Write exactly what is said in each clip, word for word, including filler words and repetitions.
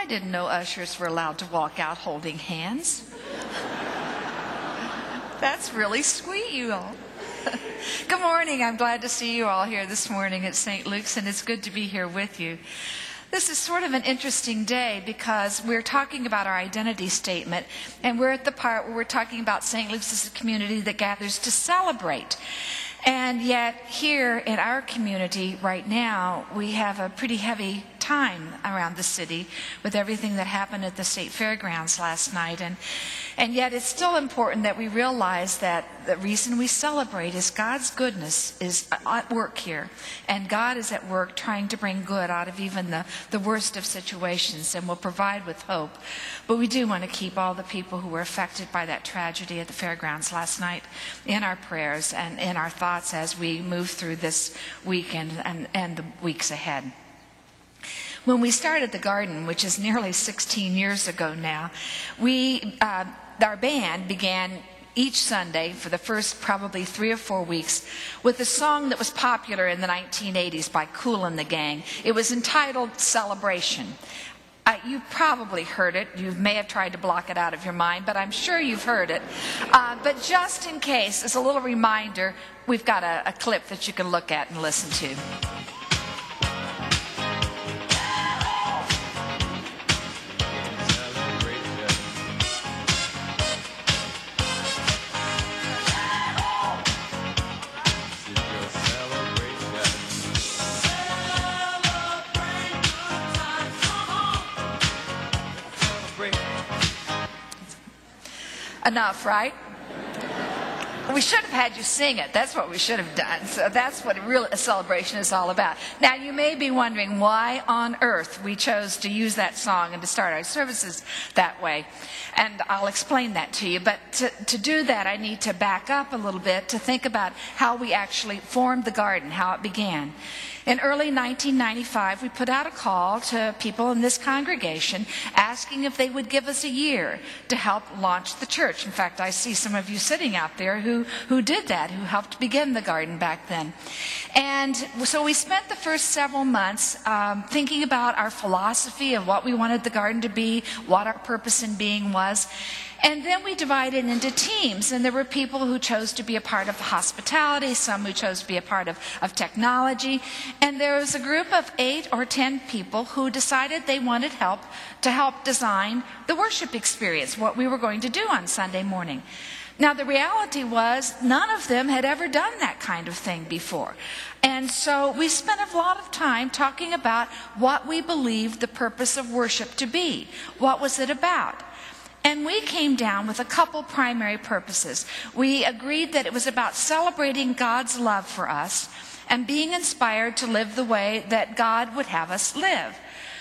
didn't know ushers were allowed to walk out holding hands. That's really sweet, you all. Good morning. I'm glad to see you all here this morning at Saint Luke's, and it's good to be here with you. This is sort of an interesting day because we're talking about our identity statement, and we're at the part where we're talking about Saint Luke's as a community that gathers to celebrate. And yet here in our community right now, we have a pretty heavy time around the city with everything that happened at the state fairgrounds last night. And, and yet it's still important that we realize that the reason we celebrate is God's goodness is at work here. And God is at work trying to bring good out of even the, the worst of situations and will provide with hope. But we do want to keep all the people who were affected by that tragedy at the fairgrounds last night in our prayers and in our thoughts as we move through this weekend and, and the weeks ahead. When we started the garden, which is nearly sixteen years ago now, we, uh, our band began each Sunday for the first probably three or four weeks with a song that was popular in the nineteen eighties by Kool and the Gang. It was entitled Celebration. Uh, you probably heard it. You may have tried to block it out of your mind, but I'm sure you've heard it. Uh, but just in case, as a little reminder, we've got a, a clip that you can look at and listen to. Enough, right? We should have had you sing it. That's what we should have done. So that's what a real a celebration is all about. Now, you may be wondering why on earth we chose to use that song and to start our services that way. And I'll explain that to you. But to, to do that, I need to back up a little bit to think about how we actually formed the garden, how it began. In early nineteen ninety-five, we put out a call to people in this congregation asking if they would give us a year to help launch the church. In fact, I see some of you sitting out there who, who did that, who helped begin the garden back then. And so we spent the first several months um, thinking about our philosophy of what we wanted the garden to be, what our purpose in being was. And then we divided into teams, and there were people who chose to be a part of hospitality, some who chose to be a part of, of technology, and there was a group of eight or ten people who decided they wanted help to help design the worship experience, what we were going to do on Sunday morning. Now, the reality was none of them had ever done that kind of thing before. And so we spent a lot of time talking about what we believed the purpose of worship to be. What was it about? And we came down with a couple primary purposes. We agreed that it was about celebrating God's love for us and being inspired to live the way that God would have us live.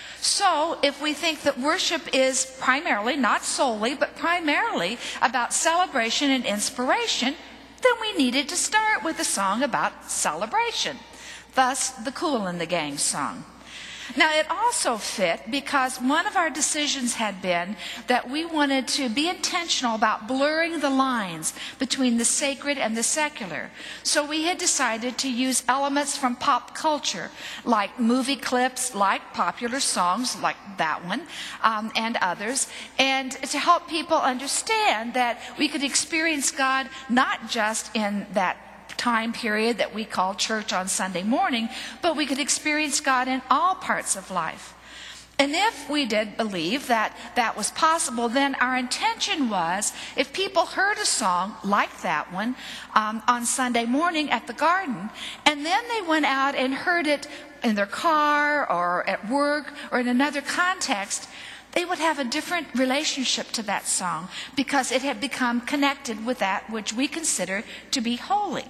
So if we think that worship is primarily, not solely, but primarily about celebration and inspiration, then we needed to start with a song about celebration. Thus, the Kool and the Gang song. Now, it also fit because one of our decisions had been that we wanted to be intentional about blurring the lines between the sacred and the secular. So we had decided to use elements from pop culture, like movie clips, like popular songs, like that one, um, and others, and to help people understand that we could experience God not just in that time period that we call church on Sunday morning, but we could experience God in all parts of life. And if we did believe that that was possible, then our intention was if people heard a song like that one um, on Sunday morning at the garden, and then they went out and heard it in their car or at work or in another context, they would have a different relationship to that song because it had become connected with that which we consider to be holy.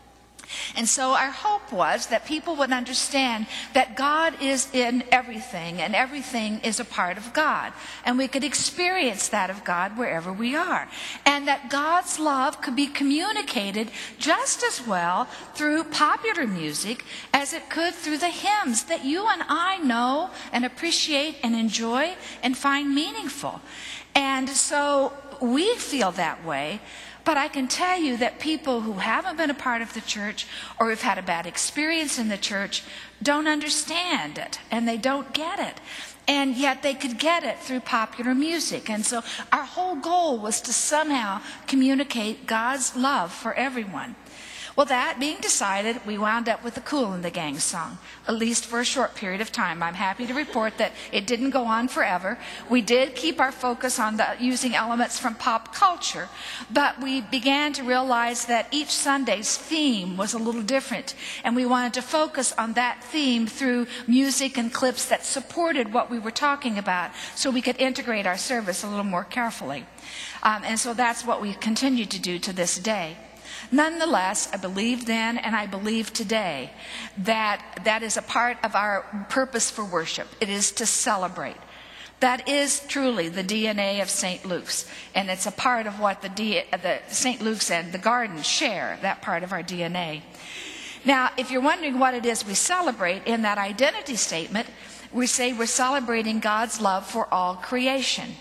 And so our hope was that people would understand that God is in everything and everything is a part of God. And we could experience that of God wherever we are. And that God's love could be communicated just as well through popular music as it could through the hymns that you and I know and appreciate and enjoy and find meaningful. And so we feel that way. But I can tell you that people who haven't been a part of the church or who've had a bad experience in the church don't understand it, and they don't get it. And yet they could get it through popular music. And so our whole goal was to somehow communicate God's love for everyone. Well, that being decided, we wound up with the Kool and the Gang song, at least for a short period of time. I'm happy to report that it didn't go on forever. We did keep our focus on the, using elements from pop culture, but we began to realize that each Sunday's theme was a little different, and we wanted to focus on that theme through music and clips that supported what we were talking about, so we could integrate our service a little more carefully. Um, and so that's what we continue to do to this day. Nonetheless, I believe then and I believe today that that is a part of our purpose for worship. It is to celebrate. That is truly the D N A of Saint Luke's, and it's a part of what the, D, the Saint Luke's and the Garden share, that part of our D N A. Now, if you're wondering what it is we celebrate in that identity statement, we say we're celebrating God's love for all creation.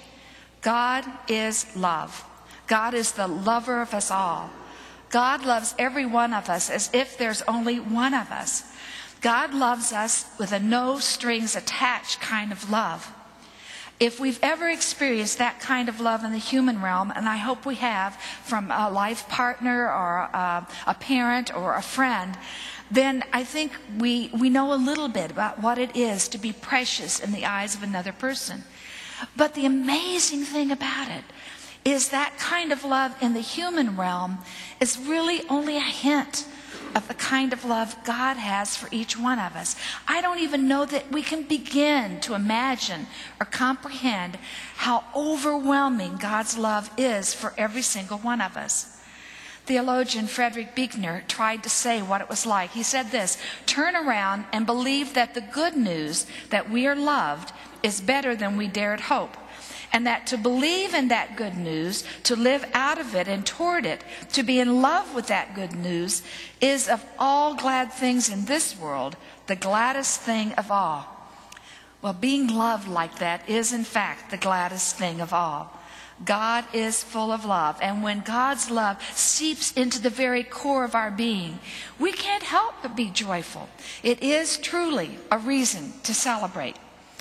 God is love. God is the lover of us all. God loves every one of us as if there's only one of us. God loves us with a no strings attached kind of love. If we've ever experienced that kind of love in the human realm, and I hope we have from a life partner or a, a parent or a friend, then I think we, we know a little bit about what it is to be precious in the eyes of another person. But the amazing thing about it is that kind of love in the human realm is really only a hint of the kind of love God has for each one of us. I don't even know that we can begin to imagine or comprehend how overwhelming God's love is for every single one of us. Theologian Frederick Buechner tried to say what it was like. He said this: turn around and believe that the good news that we are loved is better than we dared hope. And that to believe in that good news, to live out of it and toward it, to be in love with that good news, is of all glad things in this world, the gladdest thing of all. Well, being loved like that is in fact the gladdest thing of all. God is full of love, and when God's love seeps into the very core of our being, we can't help but be joyful. It is truly a reason to celebrate.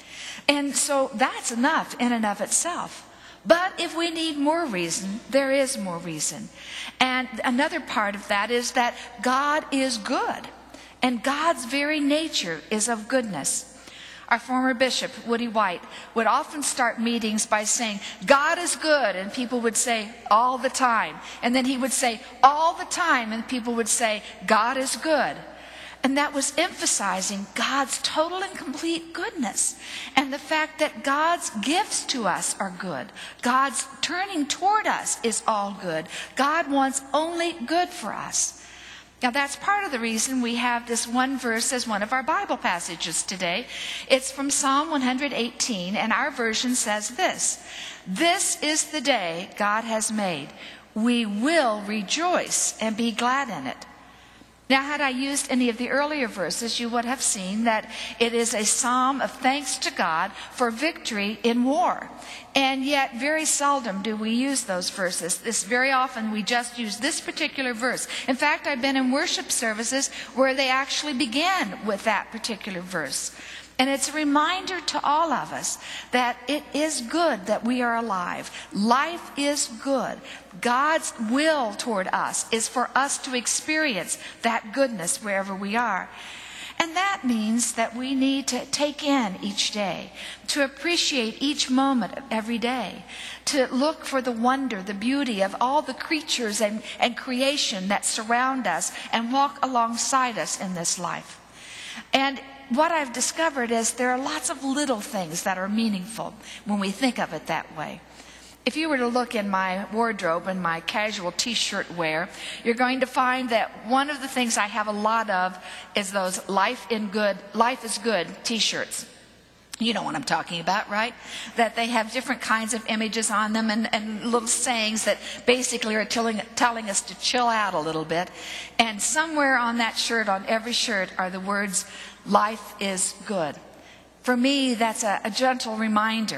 And so that's enough in and of itself. But if we need more reason, there is more reason. And another part of that is that God is good, and God's very nature is of goodness. Our former bishop, Woody White, would often start meetings by saying, God is good, and people would say, all the time. And then he would say, all the time, and people would say, God is good. And that was emphasizing God's total and complete goodness, and the fact that God's gifts to us are good. God's turning toward us is all good. God wants only good for us. Now, that's part of the reason we have this one verse as one of our Bible passages today. It's from Psalm one eighteen, and our version says this: this is the day God has made. We will rejoice and be glad in it. Now, had I used any of the earlier verses, you would have seen that it is a psalm of thanks to God for victory in war. And yet, very seldom do we use those verses. This very often we just use this particular verse. In fact, I've been in worship services where they actually began with that particular verse. And it's a reminder to all of us that it is good that we are alive. Life is good. God's will toward us is for us to experience that goodness wherever we are. And that means that we need to take in each day, to appreciate each moment of every day, to look for the wonder, the beauty of all the creatures and, and creation that surround us and walk alongside us in this life. And what I've discovered is there are lots of little things that are meaningful when we think of it that way. If you were to look in my wardrobe and my casual t-shirt wear, you're going to find that one of the things I have a lot of is those Life in Good, Life is Good t-shirts. You know what I'm talking about, right? That they have different kinds of images on them and, and little sayings that basically are telling, telling us to chill out a little bit. And somewhere on that shirt, on every shirt, are the words, life is good. For me, that's a, a gentle reminder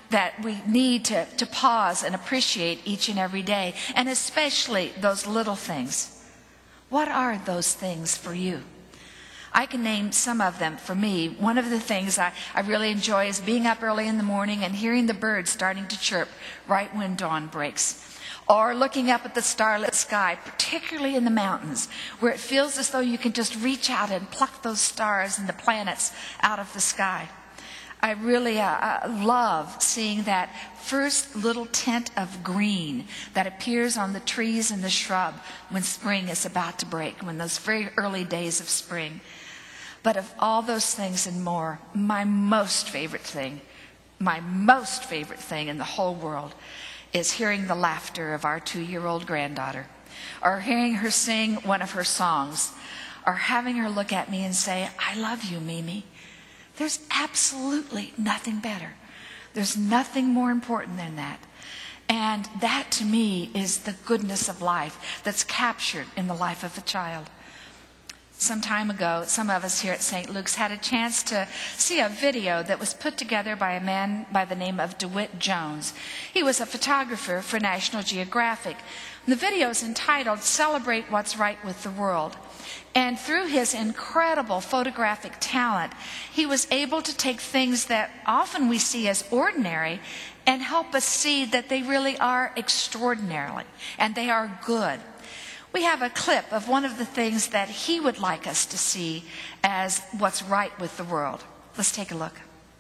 that we need to, to pause and appreciate each and every day, and especially those little things. What are those things for you? I can name some of them for me. One of the things I, I really enjoy is being up early in the morning and hearing the birds starting to chirp right when dawn breaks. Or looking up at the starlit sky, particularly in the mountains, where it feels as though you can just reach out and pluck those stars and the planets out of the sky. I really uh, uh, love seeing that first little tint of green that appears on the trees and the shrub when spring is about to break, when those very early days of spring. But of all those things and more, my most favorite thing, my most favorite thing in the whole world is hearing the laughter of our two-year-old granddaughter, or hearing her sing one of her songs, or having her look at me and say, "I love you, Mimi." There's absolutely nothing better. There's nothing more important than that. And that, to me, is the goodness of life that's captured in the life of a child. Some time ago, some of us here at Saint Luke's had a chance to see a video that was put together by a man by the name of DeWitt Jones. He was a photographer for National Geographic. The video is entitled "Celebrate What's Right with the World." And through his incredible photographic talent, he was able to take things that often we see as ordinary and help us see that they really are extraordinary and they are good. We have a clip of one of the things that he would like us to see as what's right with the world. Let's take a look.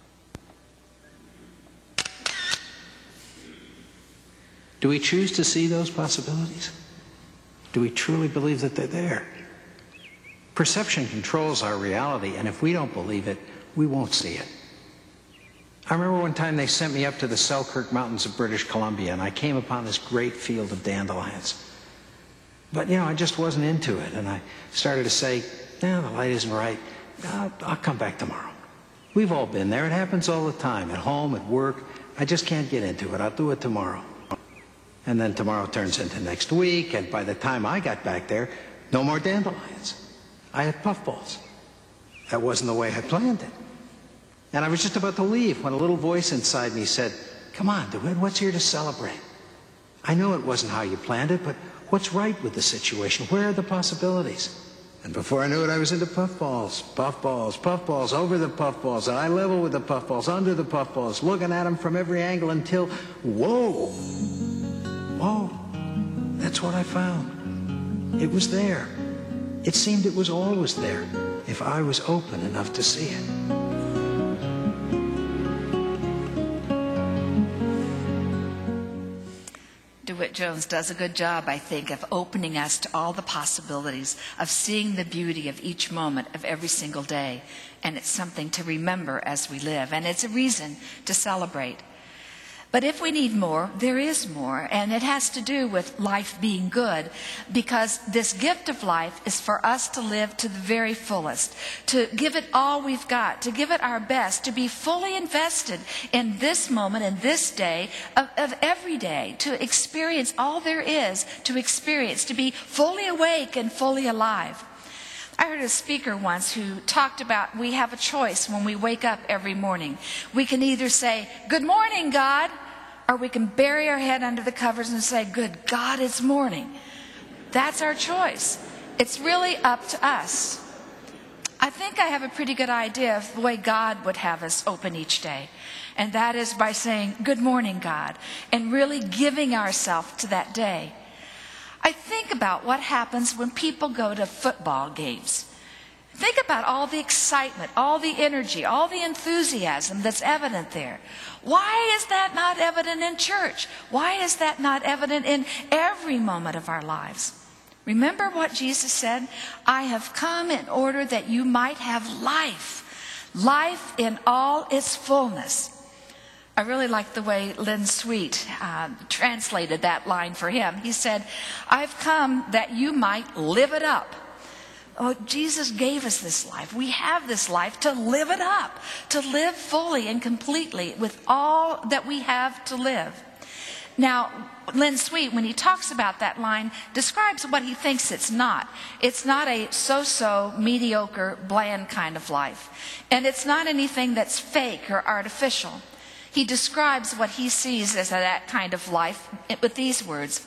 Do we choose to see those possibilities? Do we truly believe that they're there? Perception controls our reality, and if we don't believe it, we won't see it. I remember one time they sent me up to the Selkirk Mountains of British Columbia, and I came upon this great field of dandelions. But, you know, I just wasn't into it, and I started to say, no, the light isn't right. I'll, I'll come back tomorrow. We've all been there. It happens all the time, at home, at work. I just can't get into it. I'll do it tomorrow. And then tomorrow turns into next week, and by the time I got back there, no more dandelions. I had puffballs. That wasn't the way I planned it. And I was just about to leave when a little voice inside me said, "Come on, DeWitt, what's here to celebrate? I know it wasn't how you planned it, but what's right with the situation? Where are the possibilities?" And before I knew it, I was into puffballs, puffballs, puffballs, over the puffballs, eye level with the puffballs, under the puffballs, looking at them from every angle until, whoa, whoa, that's what I found. It was there. It seemed it was always there, if I was open enough to see it. DeWitt Jones does a good job, I think, of opening us to all the possibilities, of seeing the beauty of each moment of every single day. And it's something to remember as we live, and it's a reason to celebrate. But if we need more, there is more, and it has to do with life being good, because this gift of life is for us to live to the very fullest, to give it all we've got, to give it our best, to be fully invested in this moment and this day of, of every day, to experience all there is to experience, to be fully awake and fully alive. I heard a speaker once who talked about we have a choice when we wake up every morning. We can either say, "Good morning, God," or we can bury our head under the covers and say, "Good God, it's morning." That's our choice. It's really up to us. I think I have a pretty good idea of the way God would have us open each day. And that is by saying, "Good morning, God," and really giving ourselves to that day. I think about what happens when people go to football games. Think about all the excitement, all the energy, all the enthusiasm that's evident there. Why is that not evident in church? Why is that not evident in every moment of our lives? Remember what Jesus said? "I have come in order that you might have life, life in all its fullness." I really like the way Lynn Sweet uh, translated that line for him. He said, "I've come that you might live it up." Oh, Jesus gave us this life. We have this life to live it up, to live fully and completely with all that we have to live. Now, Lynn Sweet, when he talks about that line, describes what he thinks it's not. It's not a so-so, mediocre, bland kind of life. And it's not anything that's fake or artificial. He describes what he sees as that kind of life with these words: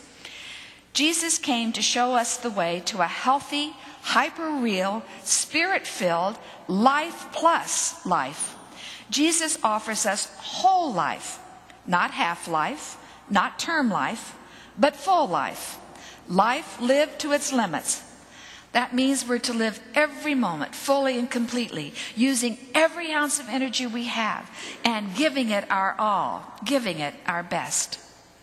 Jesus came to show us the way to a healthy, hyper-real, spirit-filled life plus life. Jesus offers us whole life, not half life, not term life, but full life. Life lived to its limits. That means we're to live every moment fully and completely, using every ounce of energy we have and giving it our all, giving it our best.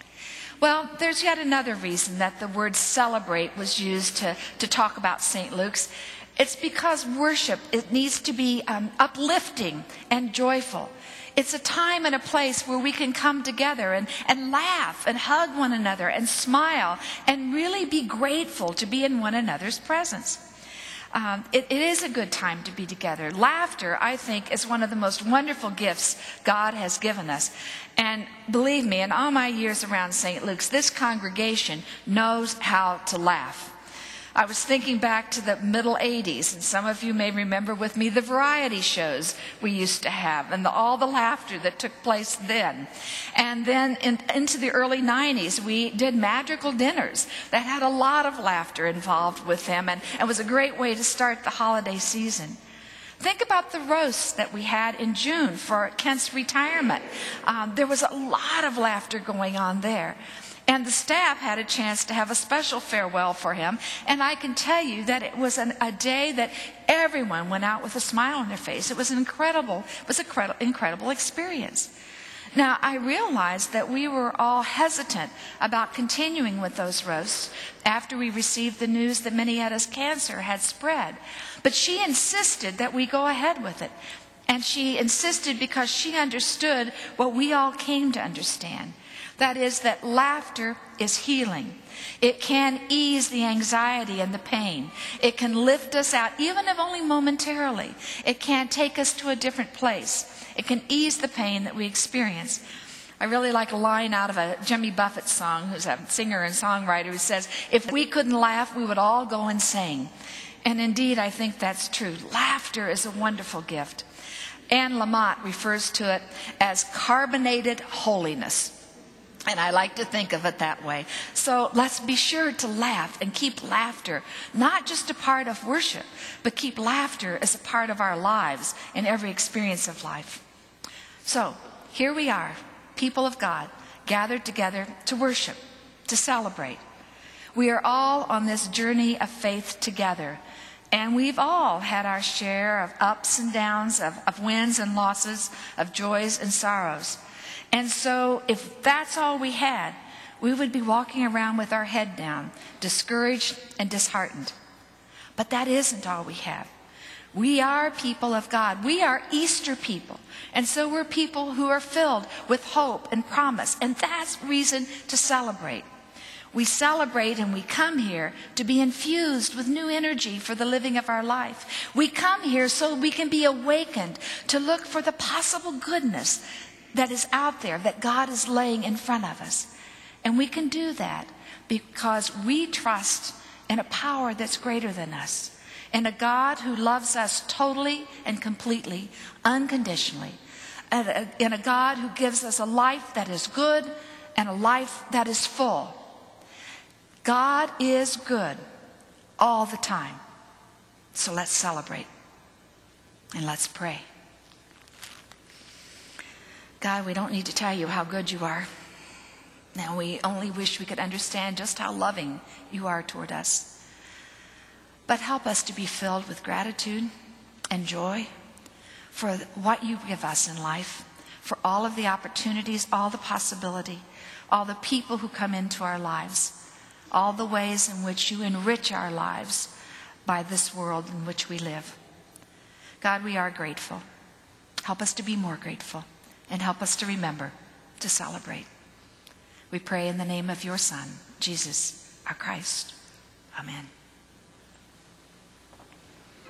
Well, there's yet another reason that the word celebrate was used to, to talk about Saint Luke's. It's because worship, it needs to be um, uplifting and joyful. It's a time and a place where we can come together and, and laugh and hug one another and smile and really be grateful to be in one another's presence. Um, it, it is a good time to be together. Laughter, I think, is one of the most wonderful gifts God has given us. And believe me, in all my years around Saint Luke's, this congregation knows how to laugh. I was thinking back to the middle eighties, and some of you may remember with me the variety shows we used to have and the, all the laughter that took place then. And then in, into the early nineties, we did madrigal dinners that had a lot of laughter involved with them, and it was a great way to start the holiday season. Think about the roasts that we had in June for Kent's retirement. Um, there was a lot of laughter going on there. And the staff had a chance to have a special farewell for him. And I can tell you that it was an, a day that everyone went out with a smile on their face. It was an incredible, it was an incredible, incredible experience. Now, I realized that we were all hesitant about continuing with those roasts after we received the news that Minnietta's cancer had spread. But she insisted that we go ahead with it. And she insisted because she understood what we all came to understand. That is, that laughter is healing. It can ease the anxiety and the pain. It can lift us out, even if only momentarily. It can take us to a different place. It can ease the pain that we experience. I really like a line out of a Jimmy Buffett song, who's a singer and songwriter, who says, "If we couldn't laugh, we would all go insane." And indeed, I think that's true. Laughter is a wonderful gift. Anne Lamott refers to it as carbonated holiness. And I like to think of it that way. So let's be sure to laugh and keep laughter, not just a part of worship, but keep laughter as a part of our lives in every experience of life. So here we are, people of God, gathered together to worship, to celebrate. We are all on this journey of faith together. And we've all had our share of ups and downs, of, of wins and losses, of joys and sorrows. And so if that's all we had, we would be walking around with our head down, discouraged and disheartened. But that isn't all we have. We are people of God. We are Easter people. And so we're people who are filled with hope and promise. And that's reason to celebrate. We celebrate and we come here to be infused with new energy for the living of our life. We come here so we can be awakened to look for the possible goodness that is out there that God is laying in front of us. And we can do that because we trust in a power that's greater than us, in a God who loves us totally and completely, unconditionally, and in a God who gives us a life that is good and a life that is full. God is good all the time. So let's celebrate and let's pray. God, we don't need to tell you how good you are. Now, we only wish we could understand just how loving you are toward us. But help us to be filled with gratitude and joy for what you give us in life, for all of the opportunities, all the possibility, all the people who come into our lives, all the ways in which you enrich our lives by this world in which we live. God, we are grateful. Help us to be more grateful. And help us to remember to celebrate. We pray in the name of your Son, Jesus, our Christ. Amen.